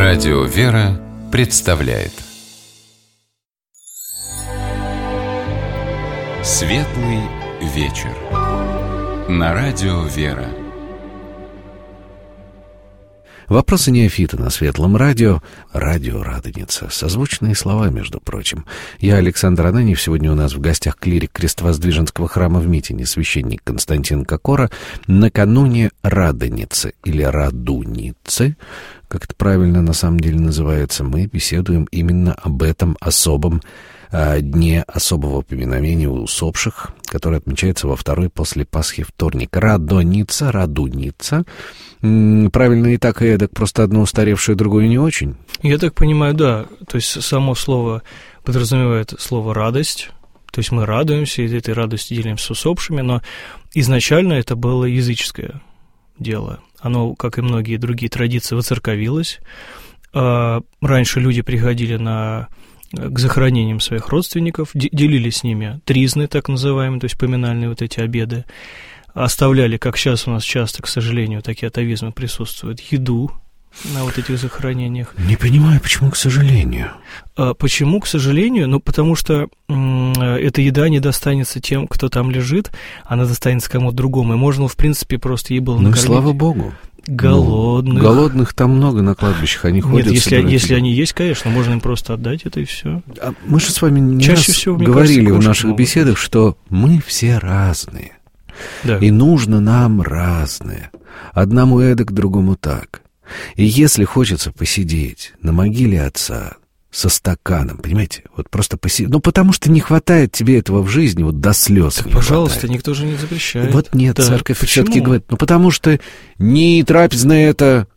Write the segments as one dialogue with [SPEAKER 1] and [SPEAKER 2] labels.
[SPEAKER 1] Радио «Вера» представляет Светлый вечер на Радио «Вера».
[SPEAKER 2] Вопросы неофита на Светлом радио. Радио «Радоница». Созвучные слова, между прочим. Я Александр Ананьев. Сегодня у нас в гостях клирик Крестовоздвиженского храма в Митине, священник Константин Кокора. Накануне Радоницы или Радуницы, как это правильно на самом деле называется, мы беседуем именно об этом особом дне особого поминовения усопших, который отмечается во второй после Пасхи вторник. Радоница, Радуница. Правильно и так, и эдак, просто одно устаревшее, другое не очень?
[SPEAKER 3] Я так понимаю, да. То есть само слово подразумевает слово «радость». То есть мы радуемся, и этой радостью делимся с усопшими, но изначально это было языческое дело. Оно, как и многие другие традиции, воцерковилось. Раньше люди приходили к захоронениям своих родственников, делили с ними тризны, так называемые, то есть поминальные вот эти обеды, оставляли, как сейчас у нас часто, к сожалению, такие атовизмы присутствуют, еду на вот этих захоронениях.
[SPEAKER 2] Не понимаю, почему к сожалению?
[SPEAKER 3] Почему к сожалению? Ну, потому что эта еда не достанется тем, кто там лежит, она достанется кому-то другому, и можно, в принципе, просто ей было накормить.
[SPEAKER 2] Ну, слава богу.
[SPEAKER 3] Голодных.
[SPEAKER 2] Голодных там много на кладбищах, они ходят.
[SPEAKER 3] Нет, если они есть, конечно, можно им просто отдать это и все.
[SPEAKER 2] Мы же с вами не раз говорили в наших беседах, что мы все разные. Да. И нужно нам разное. Одному эдак, другому так. И если хочется посидеть на могиле отца со стаканом, понимаете, вот просто посидеть, ну, потому что не хватает тебе этого в жизни, вот до слез.
[SPEAKER 3] Так, пожалуйста, хватает. Никто же не запрещает.
[SPEAKER 2] Вот нет, да. Церковь все-таки говорит, ну, потому что не трапезное это...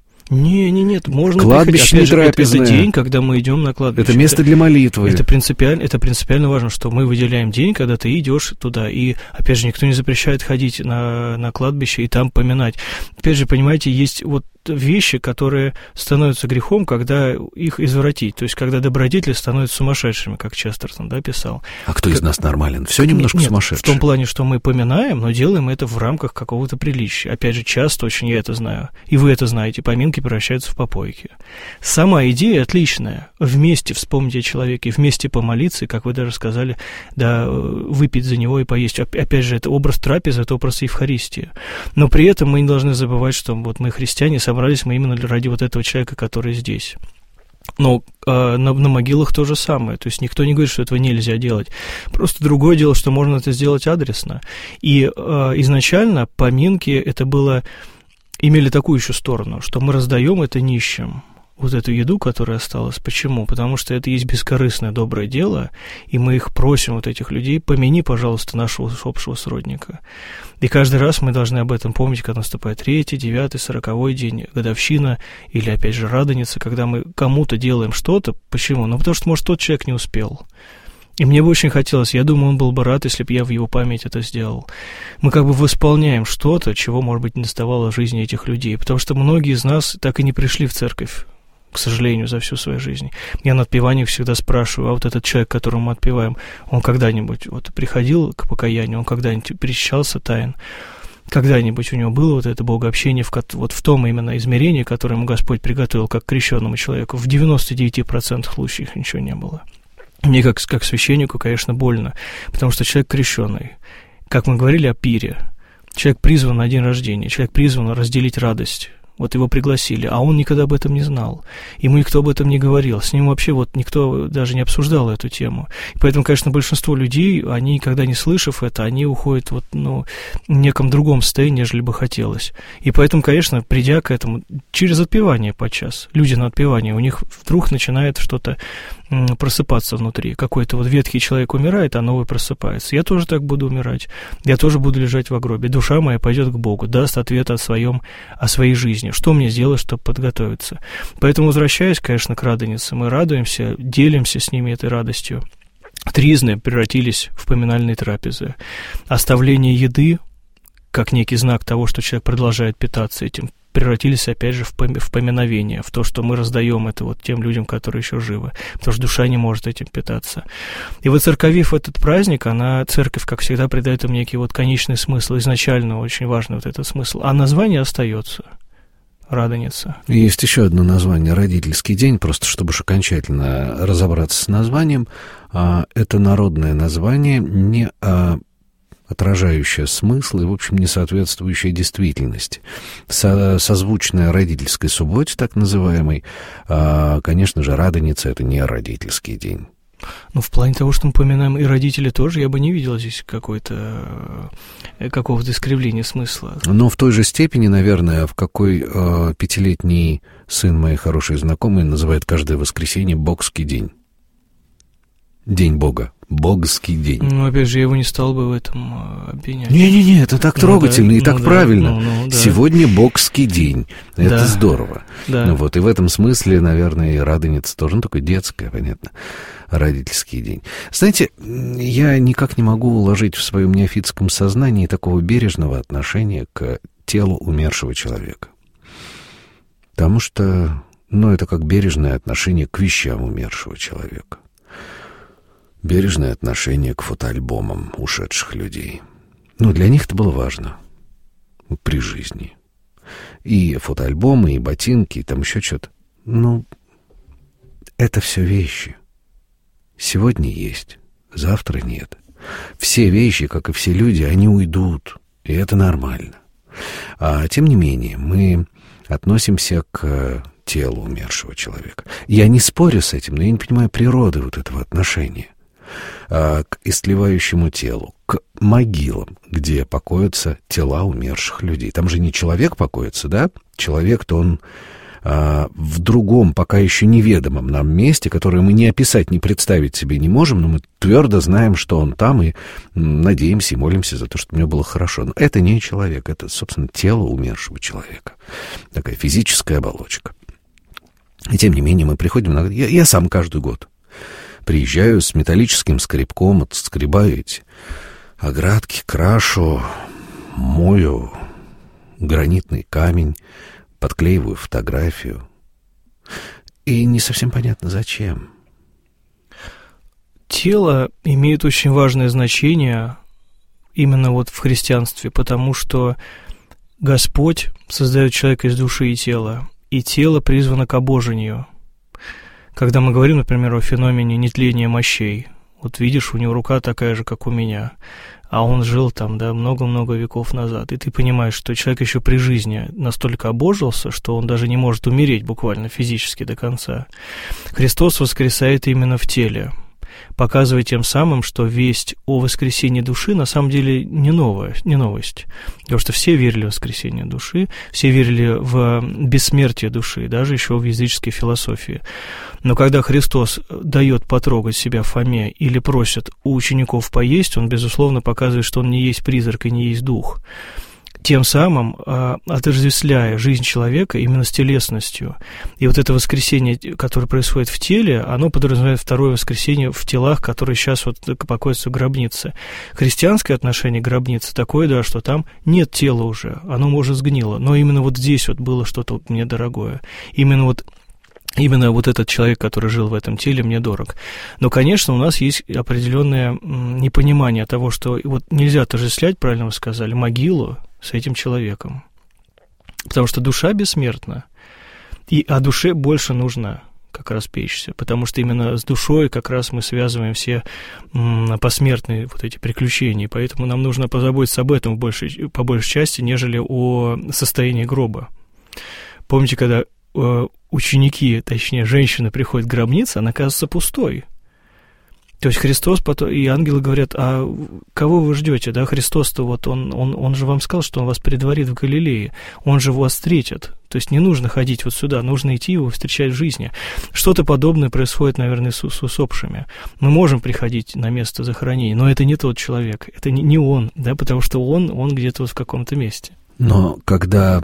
[SPEAKER 3] Нет, можно
[SPEAKER 2] кладбищный трапезное.
[SPEAKER 3] Это день, когда мы идем на кладбище.
[SPEAKER 2] Это место для молитвы.
[SPEAKER 3] Это принципиально важно, что мы выделяем день, когда ты идешь туда. И, опять же, никто не запрещает ходить на кладбище и там поминать. Опять же, понимаете, есть вот вещи, которые становятся грехом, когда их извратить. То есть, когда добродетели становятся сумасшедшими, как Честертон, да, писал.
[SPEAKER 2] А кто из нас нормален? Все немножко сумасшедший.
[SPEAKER 3] В том плане, что мы поминаем, но делаем это в рамках какого-то приличия. Опять же, часто очень я это знаю. И вы это знаете. Поминки превращаются в попойки. Сама идея отличная. Вместе вспомнить о человеке, вместе помолиться, и, как вы даже сказали, да, выпить за него и поесть. Опять же, это образ трапезы, это образ Евхаристии. Но при этом мы не должны забывать, что вот мы, христиане, собрались мы именно ради вот этого человека, который здесь. Но на могилах то же самое. То есть никто не говорит, что этого нельзя делать. Просто другое дело, что можно это сделать адресно. И изначально поминки это было... имели такую еще сторону, что мы раздаем это нищим, вот эту еду, которая осталась. Почему? Потому что это есть бескорыстное доброе дело, и мы их просим, вот этих людей, помяни, пожалуйста, нашего усопшего сродника. И каждый раз мы должны об этом помнить, когда наступает 3-й, 9-й, 40-й день, годовщина, или, опять же, Радоница, когда мы кому-то делаем что-то. Почему? Ну, потому что, может, тот человек не успел. И мне бы очень хотелось, я думаю, он был бы рад, если бы я в его память это сделал. Мы как бы восполняем что-то, чего, может быть, не доставало в жизни этих людей, потому что многие из нас так и не пришли в церковь, к сожалению, за всю свою жизнь. Я на отпеваниях всегда спрашиваю, а вот этот человек, которому мы отпеваем, он когда-нибудь вот приходил к покаянию, он когда-нибудь причащался тайн? Когда-нибудь у него было вот это богообщение вот в том именно измерении, которое ему Господь приготовил как крещенному человеку? В 99% случаев ничего не было. Мне как священнику, конечно, больно, потому что человек крещеный. Как мы говорили о пире, человек призван на день рождения, человек призван разделить радость. Вот его пригласили, а он никогда об этом не знал. Ему никто об этом не говорил. С ним вообще вот никто даже не обсуждал эту тему. И поэтому, конечно, большинство людей, они, никогда не слышав это, они уходят вот, в неком другом состоянии, нежели бы хотелось. И поэтому, конечно, придя к этому, через отпевание подчас, люди на отпевании, у них вдруг начинает что-то просыпаться внутри. Какой-то вот ветхий человек умирает, а новый просыпается. Я тоже так буду умирать. Я тоже буду лежать в гробе. Душа моя пойдет к Богу, даст ответ о своей жизни. Что мне сделать, чтобы подготовиться? Поэтому, возвращаясь, конечно, к Радонице, мы радуемся, делимся с ними этой радостью. Тризны превратились в поминальные трапезы. Оставление еды, как некий знак того, что человек продолжает питаться этим, превратились, опять же, в поминовение, в то, что мы раздаем это вот тем людям, которые еще живы, потому что душа не может этим питаться. И воцерковив этот праздник, церковь, как всегда, придает им некий вот конечный смысл, изначально очень важный вот этот смысл, а название остается. Радоница.
[SPEAKER 2] Есть еще одно название — родительский день, просто чтобы уж окончательно разобраться с названием. Это народное название, не отражающее смысл и, в общем, не соответствующее действительности. Созвучное родительской субботе, так называемой, конечно же, Радоница — это не родительский день.
[SPEAKER 3] Ну, в плане того, что мы упоминаем и родители тоже, я бы не видел здесь какого-то искривления смысла.
[SPEAKER 2] Но в той же степени, наверное, в какой 5-летний сын моей хорошей знакомой называет каждое воскресенье Богский день. День Бога. Богский день.
[SPEAKER 3] Ну, опять же, я его не стал бы в этом обвинять.
[SPEAKER 2] Не-не-не, это так трогательно и так правильно.
[SPEAKER 3] Да.
[SPEAKER 2] Сегодня Богский день. Это здорово.
[SPEAKER 3] Да.
[SPEAKER 2] Ну, вот, и в этом смысле, наверное, и Радоница тоже, ну, такое детское, понятно, родительский день. Знаете, я никак не могу уложить в своем неофитском сознании такого бережного отношения к телу умершего человека. Потому что, это как бережное отношение к вещам умершего человека. Бережное отношение к фотоальбомам ушедших людей. Для них это было важно при жизни. И фотоальбомы, и ботинки, и там еще что-то. Это все вещи. Сегодня есть, завтра нет. Все вещи, как и все люди, они уйдут, и это нормально. А тем не менее, мы относимся к телу умершего человека. Я не спорю с этим, но я не понимаю природы вот этого отношения к истлевающему телу, к могилам, где покоятся тела умерших людей. Там же не человек покоится, да? Человек-то он в другом, пока еще неведомом нам месте, которое мы ни описать, ни представить себе не можем, но мы твердо знаем, что он там, и надеемся и молимся за то, чтобы у него было хорошо. Но это не человек, это, собственно, тело умершего человека. Такая физическая оболочка. И тем не менее мы приходим... Я сам каждый год приезжаю с металлическим скребком, отскребаю эти оградки, крашу, мою гранитный камень, подклеиваю фотографию. И не совсем понятно, зачем.
[SPEAKER 3] Тело имеет очень важное значение именно вот в христианстве, потому что Господь создает человека из души и тела, и тело призвано к обожению. Когда мы говорим, например, о феномене нетления мощей, вот видишь, у него рука такая же, как у меня, а он жил там, много-много веков назад, и ты понимаешь, что человек еще при жизни настолько обожился, что он даже не может умереть буквально физически до конца. Христос воскресает именно в теле, показывая тем самым, что весть о воскресении души на самом деле не новость. Потому что все верили в воскресение души, все верили в бессмертие души, даже еще в языческой философии. Но когда Христос дает потрогать себя Фоме или просит у учеников поесть, он, безусловно, показывает, что он не есть призрак и не есть дух. Тем самым отождествляя жизнь человека именно с телесностью. И вот это воскресение, которое происходит в теле, оно подразумевает второе воскресение в телах, которые сейчас вот покоятся в гробнице. Христианское отношение к гробнице такое, что там нет тела уже, оно, может, сгнило, но именно вот здесь вот было что-то мне дорогое. Именно вот этот человек, который жил в этом теле, мне дорог. Но, конечно, у нас есть определенное непонимание того, что вот нельзя отождествлять, правильно вы сказали, могилу с этим человеком. Потому что душа бессмертна, и о душе больше нужно как раз печься, потому что именно с душой как раз мы связываем все посмертные вот эти приключения, поэтому нам нужно позаботиться об этом по большей части, нежели о состоянии гроба. Помните, когда ученики, точнее, женщина приходит к гробнице, она оказывается пустой. То есть Христос и ангелы говорят: а кого вы ждете, да? Христос-то вот он же вам сказал, что он вас предварит в Галилее, он же вас встретит. То есть не нужно ходить вот сюда, нужно идти его встречать в жизни. Что-то подобное происходит, наверное, с усопшими. Мы можем приходить на место захоронения, но это не тот человек, это не он, да, потому что он где-то вот в каком-то месте.
[SPEAKER 2] Но когда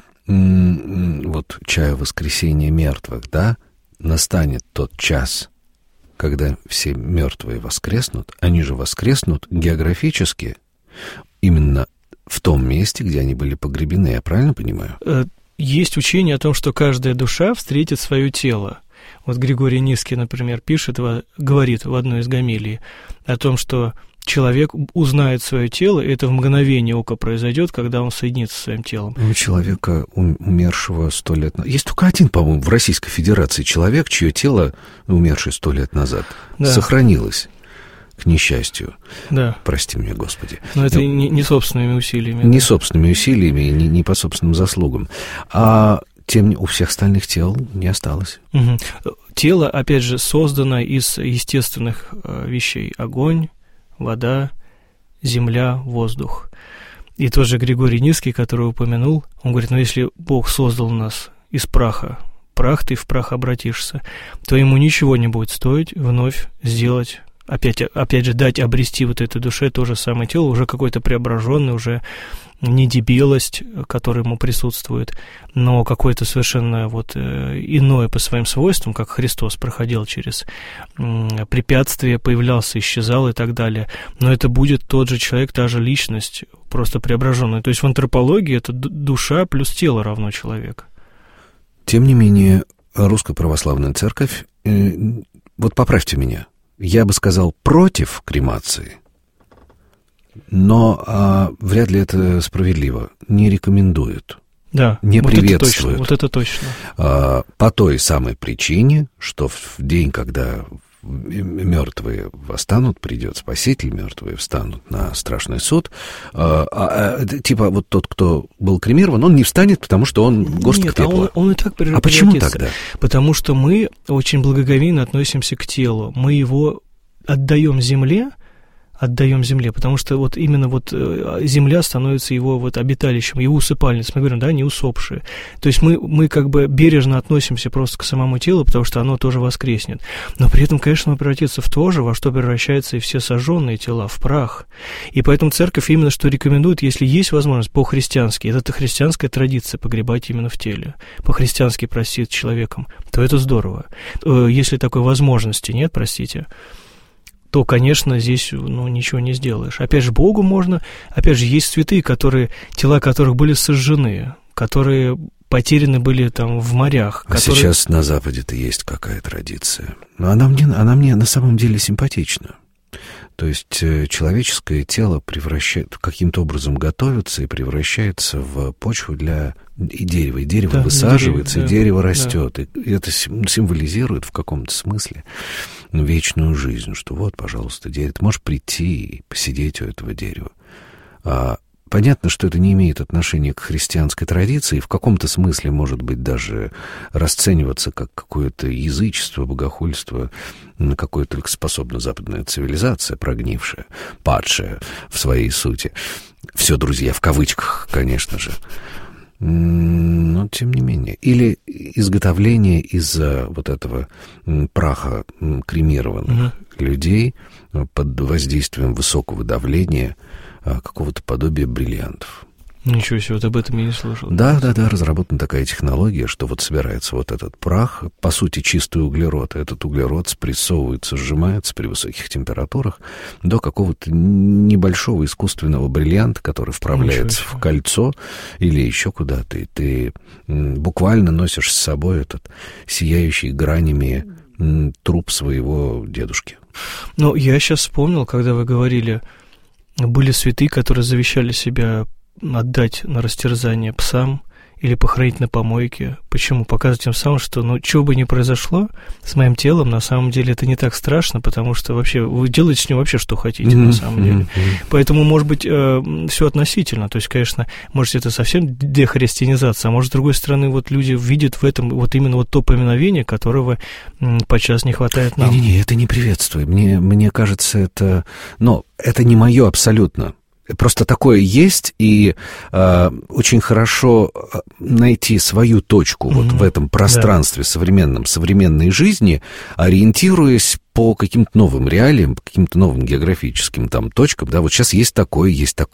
[SPEAKER 2] вот чаю воскресения мертвых, да, настанет тот час, когда все мертвые воскреснут, они же воскреснут географически именно в том месте, где они были погребены, я правильно понимаю?
[SPEAKER 3] Есть учение о том, что каждая душа встретит свое тело. Вот Григорий Низкий, например, говорит в одной из гомилий о том, что человек узнает свое тело, и это в мгновение ока произойдет, когда он соединится со своим телом.
[SPEAKER 2] У человека, умершего 100 лет назад... Есть только один, по-моему, в Российской Федерации человек, чье тело, умершее 100 лет назад, сохранилось, к несчастью.
[SPEAKER 3] Да.
[SPEAKER 2] Прости меня, Господи.
[SPEAKER 3] Но это не собственными усилиями.
[SPEAKER 2] Не собственными усилиями, не по собственным заслугам. А у всех остальных тел не осталось.
[SPEAKER 3] Угу. Тело, опять же, создано из естественных вещей. Огонь, вода, земля, воздух. И тот же Григорий Низкий, который упомянул, он говорит, если Бог создал нас из праха, прах ты в прах обратишься, то ему ничего не будет стоить вновь сделать, опять же, дать обрести вот этой душе то же самое тело, уже какой-то преображенный, уже не дебелость, которая ему присутствует, но какое-то совершенно иное по своим свойствам, как Христос проходил через препятствия, появлялся, исчезал и так далее. Но это будет тот же человек, та же личность, просто преображенная. То есть в антропологии это душа плюс тело равно человек.
[SPEAKER 2] Тем не менее, Русская Православная Церковь, поправьте меня, я бы сказал против кремации, но вряд ли это справедливо. Не рекомендуют.
[SPEAKER 3] Да,
[SPEAKER 2] не приветствуют.
[SPEAKER 3] Вот это точно.
[SPEAKER 2] По той самой причине, что в день, когда мертвые восстанут, придет Спаситель, мертвые встанут на страшный суд, тот, кто был кремирован, он не встанет, потому что он горстка пепла.
[SPEAKER 3] Он и так превратится.
[SPEAKER 2] А почему тогда?
[SPEAKER 3] Потому что мы очень благоговейно относимся к телу. Мы его отдаем земле, потому что именно земля становится его обиталищем, его усыпальницей. Мы говорим, не усопшие. То есть мы как бы бережно относимся просто к самому телу, потому что оно тоже воскреснет. Но при этом, конечно, оно превратится в то же, во что превращаются и все сожженные тела, в прах. И поэтому церковь именно что рекомендует, если есть возможность по-христиански, это христианская традиция погребать именно в теле, по-христиански простить человеком, то это здорово. Если такой возможности нет, то, конечно, здесь ничего не сделаешь. Опять же, Богу можно, есть святые, тела которых были сожжены, которые потеряны были в морях.
[SPEAKER 2] Сейчас на Западе-то есть какая традиция. Но она мне на самом деле симпатична. То есть человеческое тело каким-то образом готовится и превращается в почву для дерева. И дерево высаживается, и дерево растет. И это символизирует в каком-то смысле вечную жизнь, что пожалуйста, дерево, ты можешь прийти и посидеть у этого дерева. Понятно, что это не имеет отношения к христианской традиции, в каком-то смысле, может быть, даже расцениваться как какое-то язычество, богохульство, на какое только способна западная цивилизация, прогнившая, падшая в своей сути. Все, друзья, в кавычках, конечно же. Но, тем не менее. Или изготовление из этого праха кремированных людей под воздействием высокого давления какого-то подобия бриллиантов.
[SPEAKER 3] Ничего себе, об этом я не слышал.
[SPEAKER 2] Да, разработана такая технология, что собирается этот прах, по сути, чистый углерод. Этот углерод спрессовывается, сжимается при высоких температурах до какого-то небольшого искусственного бриллианта, который вправляется в кольцо или еще куда-то. И ты буквально носишь с собой этот сияющий гранями труп своего дедушки.
[SPEAKER 3] Я сейчас вспомнил, когда вы говорили, были святые, которые завещали себя отдать на растерзание псам или похоронить на помойке. Почему? Показывать тем самым, что, что бы ни произошло с моим телом, на самом деле это не так страшно, потому что вообще вы делаете с ним вообще что хотите, на самом деле. Поэтому, может быть, все относительно. То есть, конечно, может, это совсем дехристианизация, а может, с другой стороны, люди видят в этом именно то поминовение, которого подчас не хватает нам.
[SPEAKER 2] Не, это не приветствую. Мне кажется, это... Но это не мое абсолютно. Просто такое есть, и очень хорошо найти свою точку в этом пространстве современной жизни, ориентируясь по каким-то новым реалиям, по каким-то новым географическим точкам. Да, сейчас есть такое,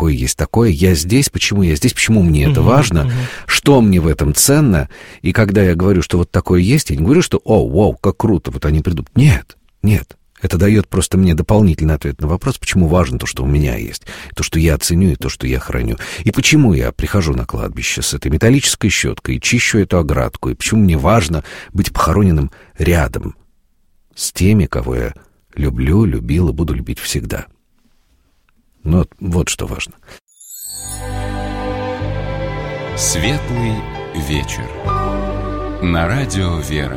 [SPEAKER 2] я здесь, почему я здесь, почему мне это важно, что мне в этом ценно. И когда я говорю, что такое есть, я не говорю, что вау, как круто, они придут. Нет. Это дает просто мне дополнительный ответ на вопрос, почему важно то, что у меня есть, то, что я ценю, и то, что я храню. И почему я прихожу на кладбище с этой металлической щеткой и чищу эту оградку, и почему мне важно быть похороненным рядом с теми, кого я люблю, любил и буду любить всегда. Но вот что важно.
[SPEAKER 1] Светлый вечер. На радио «Вера».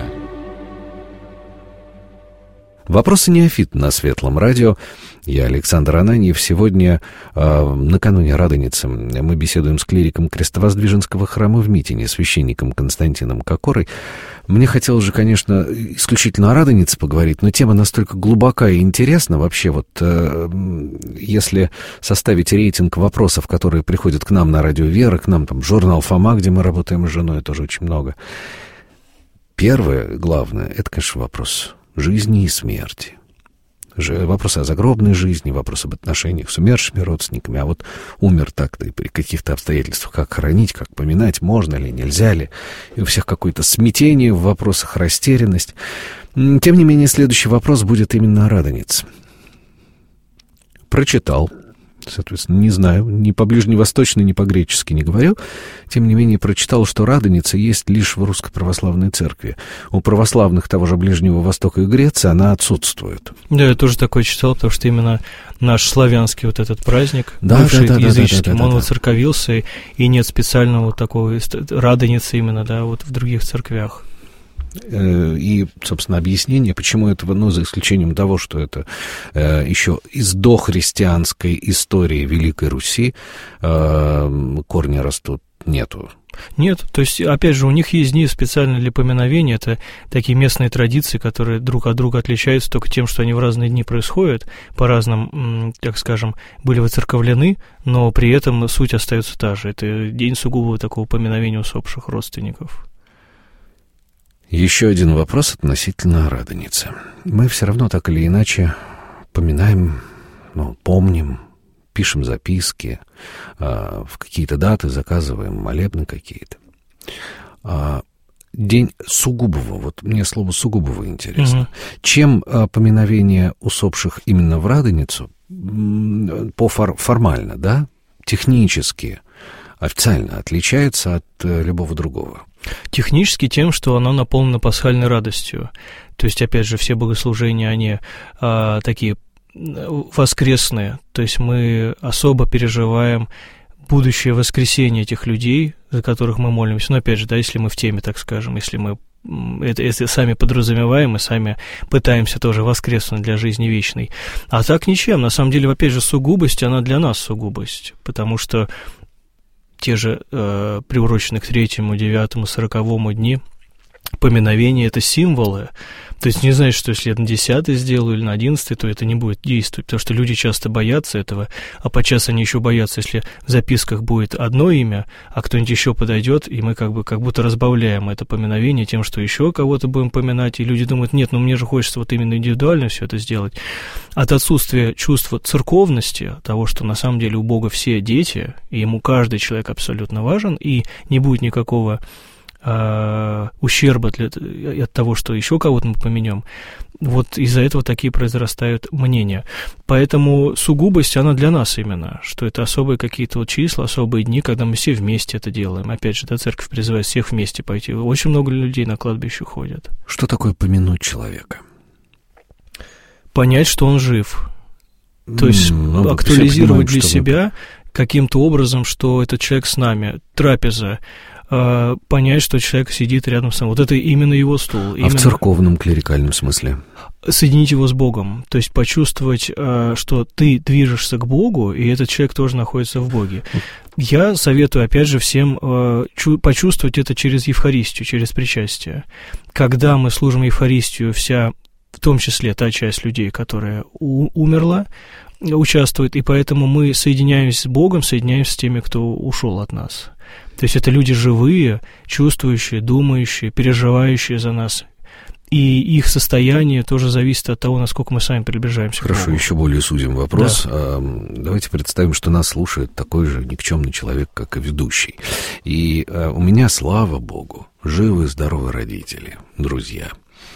[SPEAKER 2] Вопросы неофита на Светлом радио. Я Александр Ананьев. Сегодня, накануне Радоницы, мы беседуем с клириком Крестовоздвиженского храма в Митине, священником Константином Кокорой. Мне хотелось же, конечно, исключительно о Радонице поговорить, но тема настолько глубока и интересна. Вообще, вот если составить рейтинг вопросов, которые приходят к нам на радио «Вера», к нам там журнал «Фома», где мы работаем с женой, тоже очень много. Первое, главное, это, конечно, вопрос жизни и смерти. Вопросы о загробной жизни, вопросы об отношениях с умершими родственниками. А вот умер так-то и при каких-то обстоятельствах, как хоронить, как поминать, можно ли, нельзя ли. И у всех какое-то смятение в вопросах, растерянность. Тем не менее, следующий вопрос будет именно о Радонице. Прочитал. Соответственно, не знаю, ни по-ближневосточно, ни по-гречески не говорил. Тем не менее, прочитал, что Радоница есть лишь в Русской Православной Церкви. У православных того же Ближнего Востока и Греции она отсутствует.
[SPEAKER 3] Да, я тоже такое читал, потому что именно наш славянский вот этот праздник, бывший языческим, он воцерковился, и нет специального вот такого Радоницы именно, да, вот в других церквях.
[SPEAKER 2] И, собственно, объяснение, почему этого, за исключением того, что это еще из дохристианской истории Великой Руси корни растут, нету.
[SPEAKER 3] Нет, то есть, опять же, у них есть дни специально для поминовения, это такие местные традиции, которые друг от друга отличаются только тем, что они в разные дни происходят, по разным, так скажем, были воцерковлены, но при этом суть остается та же, это день сугубого такого поминовения усопших родственников.
[SPEAKER 2] Еще один вопрос относительно Радоницы. Мы все равно так или иначе поминаем, помним, пишем записки, в какие-то даты заказываем молебны какие-то. День сугубого, вот мне слово сугубого интересно. Чем поминовение усопших именно в Радоницу формально, да, технически, официально отличается от любого другого?
[SPEAKER 3] Технически тем, что оно наполнено пасхальной радостью. То есть, опять же, все богослужения, они такие воскресные. То есть мы особо переживаем будущее воскресение этих людей, за которых мы молимся. Но, опять же, да, если мы в теме, так скажем, если мы это сами подразумеваем и сами пытаемся тоже воскреснуть для жизни вечной. А так ничем. На самом деле, опять же, сугубость, она для нас сугубость. Потому что те же приуроченные к 3-му, 9-му, 40-му дни поминовения — это символы. То есть не значит, что если я на 10-й сделаю или на 11-й, то это не будет действовать, потому что люди часто боятся этого, а подчас они еще боятся, если в записках будет одно имя, а кто-нибудь еще подойдет, и мы как будто разбавляем это поминовение тем, что еще кого-то будем поминать, и люди думают, нет, мне же хочется вот именно индивидуально все это сделать. От отсутствия чувства церковности, того, что на самом деле у Бога все дети, и ему каждый человек абсолютно важен, и не будет никакого ущерба от того, что еще кого-то мы поменем. Вот из-за этого такие произрастают мнения. Поэтому сугубость, она для нас именно, что это особые какие-то вот числа, особые дни, когда мы все вместе это делаем. Опять же, церковь призывает всех вместе пойти. Очень много людей на кладбище ходят.
[SPEAKER 2] Что такое помянуть человека? Понять,
[SPEAKER 3] что он жив. То есть актуализировать для себя каким-то образом, что этот человек с нами. Трапеза. Понять, что человек сидит рядом с нами. Вот это именно его стул.
[SPEAKER 2] В церковном клерикальном смысле?
[SPEAKER 3] Соединить его с Богом. То есть почувствовать, что ты движешься к Богу, и этот человек тоже находится в Боге. Я советую, опять же, всем почувствовать это через Евхаристию, через причастие. Когда мы служим Евхаристию, в том числе та часть людей, которая умерла, участвует, и поэтому мы соединяемся с Богом, соединяемся с теми, кто ушел от нас. То есть это люди живые, чувствующие, думающие, переживающие за нас. И их состояние тоже зависит от того, насколько мы сами приближаемся к Богу.
[SPEAKER 2] Хорошо, еще более сузим вопрос. Да. Давайте представим, что нас слушает такой же никчемный человек, как и ведущий. И у меня, слава Богу, живы, здоровы родители, друзья.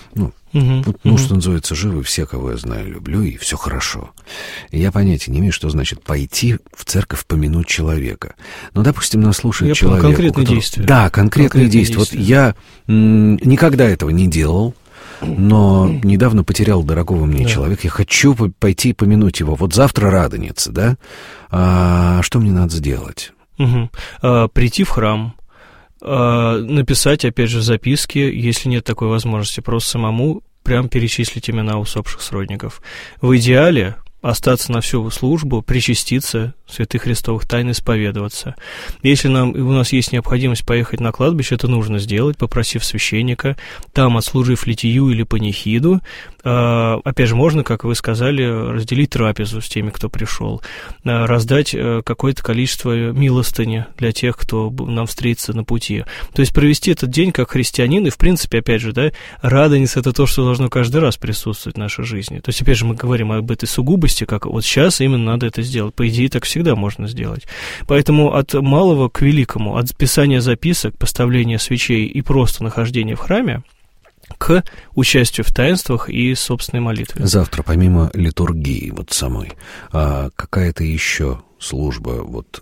[SPEAKER 2] Что называется, живы все, кого я знаю, люблю, и все хорошо. И я понятия не имею, что значит пойти в церковь помянуть человека. Допустим, нас слушает человек...
[SPEAKER 3] Конкретные действия.
[SPEAKER 2] Да, конкретные действия. Вот я никогда этого не делал. но недавно потерял дорогого мне человека. Я хочу пойти помянуть его. Вот завтра Радоница, да? Что мне надо сделать?
[SPEAKER 3] Прийти в храм, написать, опять же, записки, если нет такой возможности, просто самому прям перечислить имена усопших сродников. В идеале остаться на всю службу, причаститься, святых христовых тайн исповедоваться. Если у нас есть необходимость поехать на кладбище, это нужно сделать, попросив священника, там отслужив литию или панихиду. Опять же, можно, как вы сказали, разделить трапезу с теми, кто пришел, раздать какое-то количество милостыни для тех, кто нам встретится на пути. То есть провести этот день как христианин, и, в принципе, опять же, да, Радоница — это то, что должно каждый раз присутствовать в нашей жизни. То есть, опять же, мы говорим об этой сугубости, как вот сейчас именно надо это сделать. По идее, так всегда можно сделать. Поэтому от малого к великому, от писания записок, поставления свечей и просто нахождения в храме к участию в таинствах и собственной молитве.
[SPEAKER 2] Завтра, помимо литургии вот самой, какая-то еще служба вот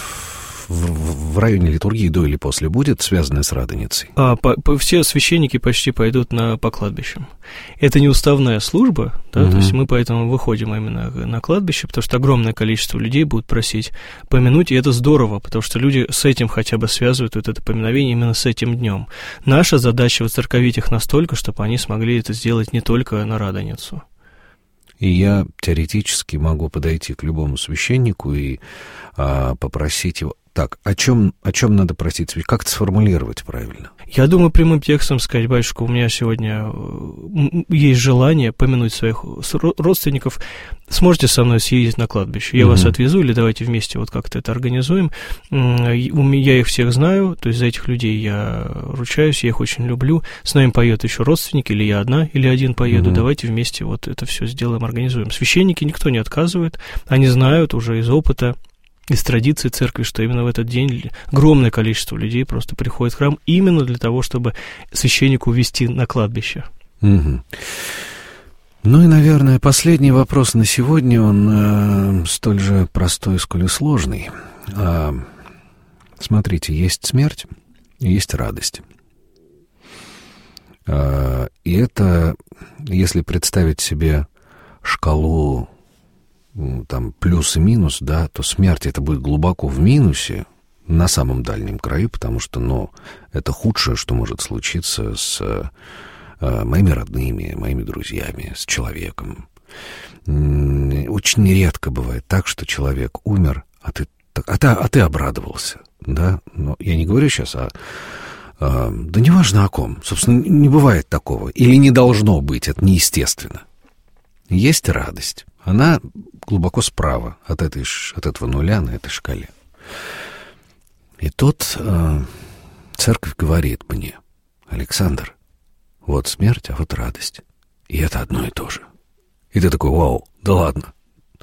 [SPEAKER 2] в районе литургии до или после будет, связанная с Радоницей?
[SPEAKER 3] Все священники почти пойдут по кладбищам. Это не уставная служба, да, то есть мы поэтому выходим именно на кладбище, потому что огромное количество людей будут просить помянуть, и это здорово, потому что люди с этим хотя бы связывают вот это поминовение именно с этим днем. Наша задача воцерковить их настолько, чтобы они смогли это сделать не только на Радоницу.
[SPEAKER 2] И я теоретически могу подойти к любому священнику и попросить его... Так, о чем надо просить? Как это сформулировать правильно?
[SPEAKER 3] Я думаю, прямым текстом сказать: батюшка, у меня сегодня есть желание помянуть своих родственников. Сможете со мной съездить на кладбище? Я вас отвезу, или давайте вместе вот как-то это организуем. Я их всех знаю, то есть за этих людей я ручаюсь, я их очень люблю. С нами поедут еще родственники, или я одна, или один поеду. Давайте вместе вот это все сделаем, организуем. Священники никто не отказывает, они знают уже из опыта, из традиции церкви, что именно в этот день огромное количество людей просто приходит в храм именно для того, чтобы священника увезти на кладбище.
[SPEAKER 2] Ну и, наверное, последний вопрос на сегодня, он столь же простой, сколь и сложный. Смотрите, есть смерть, есть радость. И это, если представить себе шкалу там плюс и минус, да, то смерть это будет глубоко в минусе, на самом дальнем краю, потому что, это худшее, что может случиться с моими родными, моими друзьями, с человеком. Очень редко бывает так, что человек умер, а ты обрадовался, да, но я не говорю сейчас да неважно о ком, собственно, не бывает такого, или не должно быть, это неестественно. Есть радость. Она глубоко справа от этого нуля на этой шкале. И тут церковь говорит мне: Александр, вот смерть, а вот радость. И это одно и то же. И ты такой: вау, да ладно.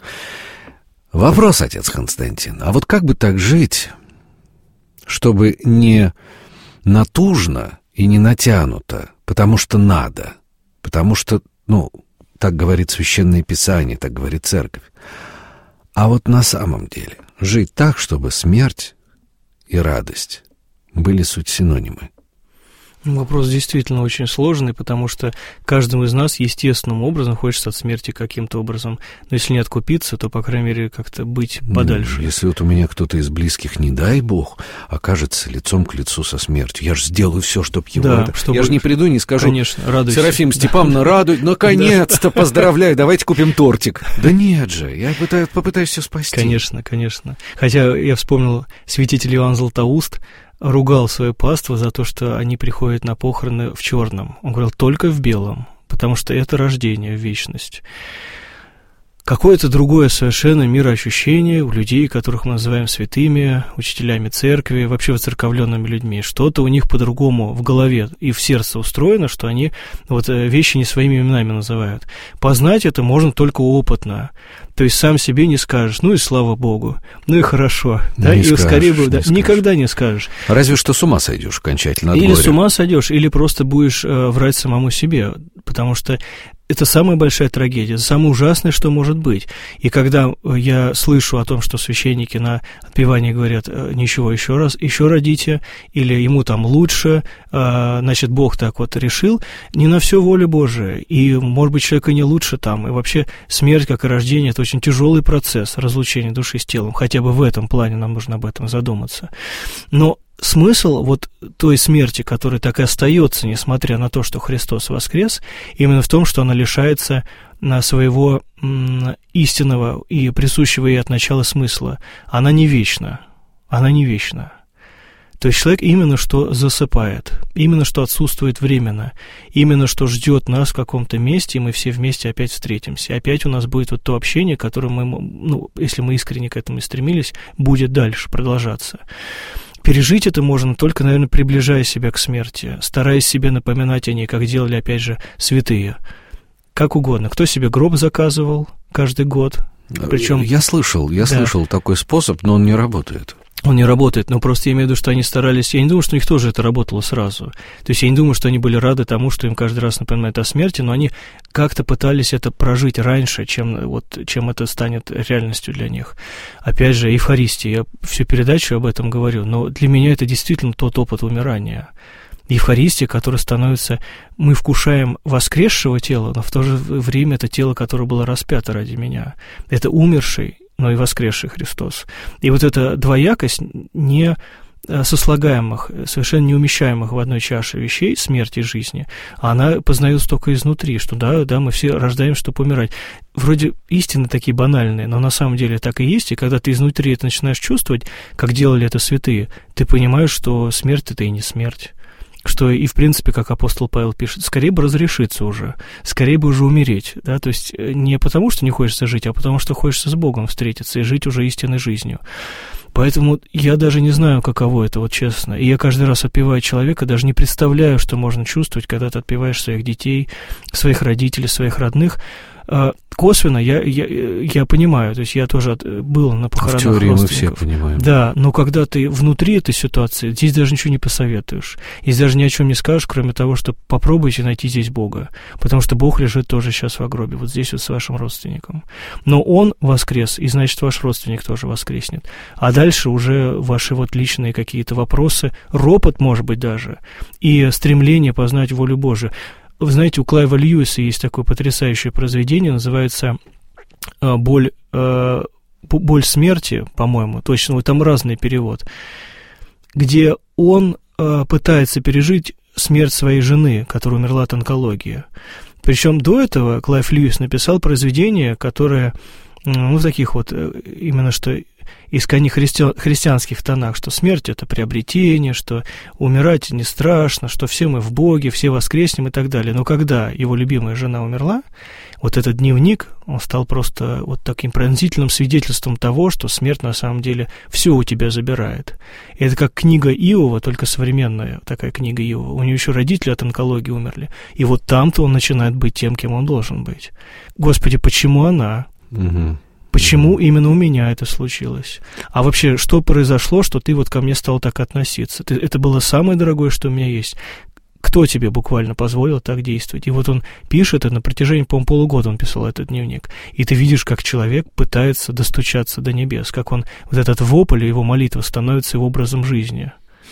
[SPEAKER 2] Вопрос, отец Константин, а вот как бы так жить, чтобы не натужно и не натянуто, потому что надо, потому что, так говорит Священное Писание, так говорит Церковь. А вот на самом деле жить так, чтобы смерть и радость были суть синонимы.
[SPEAKER 3] Вопрос действительно очень сложный, потому что каждому из нас естественным образом хочется от смерти каким-то образом. Но если не откупиться, то, по крайней мере, как-то быть подальше.
[SPEAKER 2] Если вот у меня кто-то из близких, не дай бог, окажется лицом к лицу со смертью, я же сделаю все, чтобы его...
[SPEAKER 3] Да,
[SPEAKER 2] я же не приду, не скажу:
[SPEAKER 3] конечно, радуйся.
[SPEAKER 2] Серафим Степановна, радуй, наконец-то, поздравляю, давайте купим тортик. Да нет же, я попытаюсь все спасти.
[SPEAKER 3] Конечно, конечно. Хотя я вспомнил, святитель Иоанн Златоуст ругал свое паство за то, что они приходят на похороны в черном. Он говорил: только в белом, потому что это рождение в вечность. Какое-то другое совершенно мироощущение у людей, которых мы называем святыми, учителями церкви, вообще воцерковленными людьми. Что-то у них по-другому в голове и в сердце устроено, что они вещи не своими именами называют. Познать это можно только опытно. То есть сам себе не скажешь: и слава Богу, и хорошо, да, и скорее бы, да, никогда не скажешь.
[SPEAKER 2] Разве что с ума сойдешь окончательно от
[SPEAKER 3] или
[SPEAKER 2] горя.
[SPEAKER 3] С ума сойдешь, или просто будешь врать самому себе, потому что это самая большая трагедия, самое ужасное, что может быть. И когда я слышу о том, что священники на отпевании говорят: ничего, еще родите, или ему там лучше, значит, Бог так вот решил, не на все воля Божия, и, может быть, человека не лучше там, и вообще смерть, как и рождение, это очень тяжелый процесс разлучения души с телом, хотя бы в этом плане нам нужно об этом задуматься. Но смысл вот той смерти, которая так и остается, несмотря на то, что Христос воскрес, именно в том, что она лишается своего истинного и присущего ей от начала смысла. Она не вечна. Она не вечна. То есть человек именно что засыпает, именно что отсутствует временно, именно что ждет нас в каком-то месте, и мы все вместе опять встретимся. Опять у нас будет вот то общение, которое мы, если мы искренне к этому и стремились, будет дальше продолжаться. Пережить это можно только, наверное, приближая себя к смерти, стараясь себе напоминать о ней, как делали, опять же, святые. Как угодно. Кто себе гроб заказывал каждый год? Причем...
[SPEAKER 2] Я слышал такой способ, но он не работает.
[SPEAKER 3] Он не работает, но просто я имею в виду, что они старались... Я не думаю, что у них тоже это работало сразу. То есть я не думаю, что они были рады тому, что им каждый раз напоминают о смерти, но они как-то пытались это прожить раньше, чем это станет реальностью для них. Опять же, Евхаристия. Я всю передачу об этом говорю, но для меня это действительно тот опыт умирания. Евхаристия, которая становится... Мы вкушаем воскресшего тела, но в то же время это тело, которое было распято ради меня. Это умерший, но и воскресший Христос. И вот эта двоякость не сослагаемых, совершенно не умещаемых в одной чаше вещей, смерти и жизни, она познается только изнутри, что да, мы все рождаемся, чтобы умирать. Вроде истины такие банальные, но на самом деле так и есть, и когда ты изнутри это начинаешь чувствовать, как делали это святые, ты понимаешь, что смерть — это и не смерть. Что и, в принципе, как апостол Павел пишет, скорее бы разрешиться уже, скорее бы уже умереть, да, то есть не потому, что не хочется жить, а потому, что хочется с Богом встретиться и жить уже истинной жизнью. Поэтому я даже не знаю, каково это, вот честно. И я каждый раз, отпевая человека, даже не представляю, что можно чувствовать, когда ты отпеваешь своих детей, своих родителей, своих родных. Косвенно я понимаю, то есть я тоже был на похоронах родственников. В теории мы все понимаем. Да, но когда ты внутри этой ситуации, здесь даже ничего не посоветуешь. Здесь даже ни о чем не скажешь, кроме того, что попробуйте найти здесь Бога. Потому что Бог лежит тоже сейчас в гробе, вот здесь вот с вашим родственником. Но Он воскрес, и значит, ваш родственник тоже воскреснет. А дальше уже ваши вот личные какие-то вопросы, ропот, может быть, даже, и стремление познать волю Божию. Вы знаете, у Клайва Льюиса есть такое потрясающее произведение, называется «Боль смерти», по-моему, точно, вот там разный перевод, где он пытается пережить смерть своей жены, которая умерла от онкологии. Причем до этого Клайв Льюис написал произведение, которое, в таких вот именно что искренне христианских тонах, что смерть — это приобретение, что умирать не страшно, что все мы в Боге, все воскреснем и так далее. Но когда его любимая жена умерла, вот этот дневник, он стал просто вот таким пронзительным свидетельством того, что смерть на самом деле все у тебя забирает. И это как книга Иова, только современная такая книга Иова. У него еще родители от онкологии умерли. И вот там-то он начинает быть тем, кем он должен быть. Господи, почему она? Почему именно у меня это случилось? А вообще, что произошло, что ты вот ко мне стал так относиться? Это было самое дорогое, что у меня есть. Кто тебе буквально позволил так действовать? И вот он пишет, и на протяжении, по-моему, полугода он писал этот дневник. И ты видишь, как человек пытается достучаться до небес, как он, вот этот вопль, его молитва становится его образом жизни.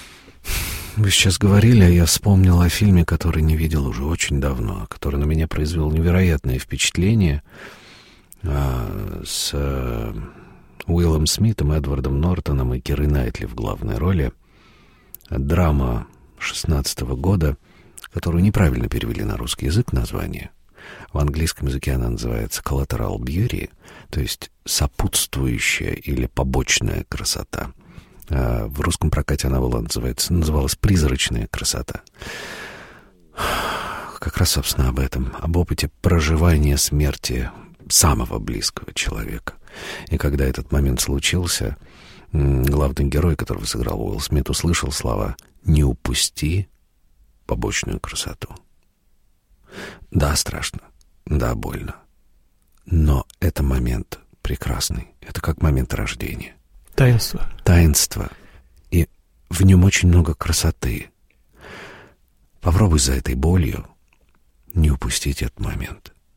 [SPEAKER 2] Вы сейчас говорили, а я вспомнил о фильме, который не видел уже очень давно, который на меня произвел невероятное впечатление, с Уиллом Смитом, Эдвардом Нортоном и Кирой Найтли в главной роли. Драма 16-го года, которую неправильно перевели на русский язык название. В английском языке она называется «Collateral Beauty», то есть «сопутствующая» или «побочная красота». В русском прокате она называлась «Призрачная красота». Как раз, собственно, об этом, об опыте проживания смерти самого близкого человека. И когда этот момент случился, главный герой, которого сыграл Уилл Смит, услышал слова «Не упусти побочную красоту». Да, страшно, да, больно. Но это момент прекрасный. Это как момент рождения.
[SPEAKER 3] Таинство.
[SPEAKER 2] Таинство. И в нем очень много красоты. Попробуй за этой болью не упустить этот момент.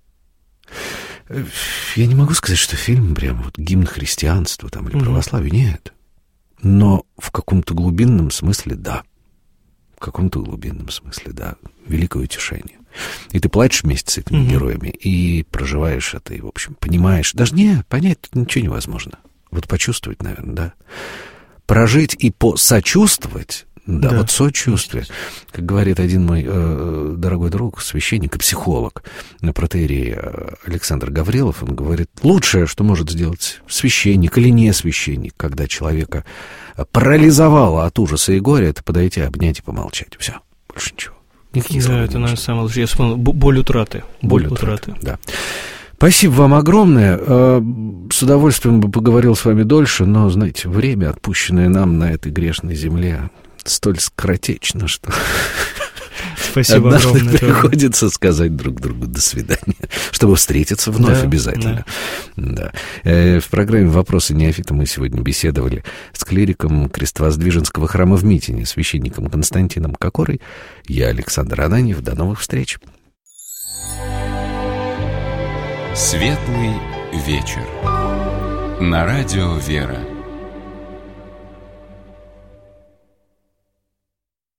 [SPEAKER 2] Я не могу сказать, что фильм прям вот гимн христианства там, или православия. Нет. Но в каком-то глубинном смысле да. В каком-то глубинном смысле, да. Великое утешение. И ты плачешь вместе с этими героями, и проживаешь это, и, в общем, понимаешь. Даже понять тут ничего невозможно. Вот почувствовать, наверное, да. Прожить и посочувствовать, да, вот сочувствие. Как говорит один мой дорогой друг, священник и психолог, протоиерей Александр Гаврилов, он говорит, лучшее, что может сделать священник или не священник, когда человека парализовало от ужаса и горя, это подойти, обнять и помолчать. Все, больше ничего. Никаких слов.
[SPEAKER 3] Да, это, наверное, самое лучшее. Я вспомнил, боль утраты. Боль утраты.
[SPEAKER 2] Да. Спасибо вам огромное. С удовольствием бы поговорил с вами дольше, но, знаете, время, отпущенное нам на этой грешной земле, столь скоротечно, что
[SPEAKER 3] спасибо огромное.
[SPEAKER 2] Приходится сказать друг другу «до свидания», чтобы встретиться вновь обязательно. Да. В программе «Вопросы неофита» мы сегодня беседовали с клириком Крестовоздвиженского храма в Митине, священником Константином Кокорой. Я Александр Ананьев. До новых встреч.
[SPEAKER 1] Светлый вечер. На радио «Вера».